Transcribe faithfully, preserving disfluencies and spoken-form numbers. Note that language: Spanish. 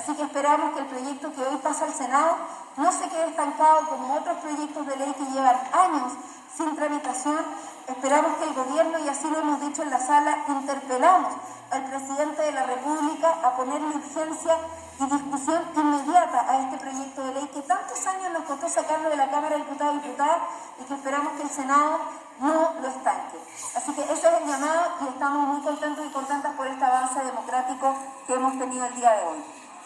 Así que esperamos que el proyecto que hoy pasa al Senado no se quede estancado como otros proyectos de ley que llevan años sin tramitación. Esperamos que el gobierno, y así lo hemos dicho en la sala, interpelamos al presidente de la República a ponerle urgencia y discusión inmediata a este proyecto de ley que tantos años nos costó sacarlo de la Cámara de Diputados y Diputadas y que esperamos que el Senado no lo estanque. Así que ese es el llamado y estamos muy contentos y contentas por este avance democrático que hemos tenido el día de hoy.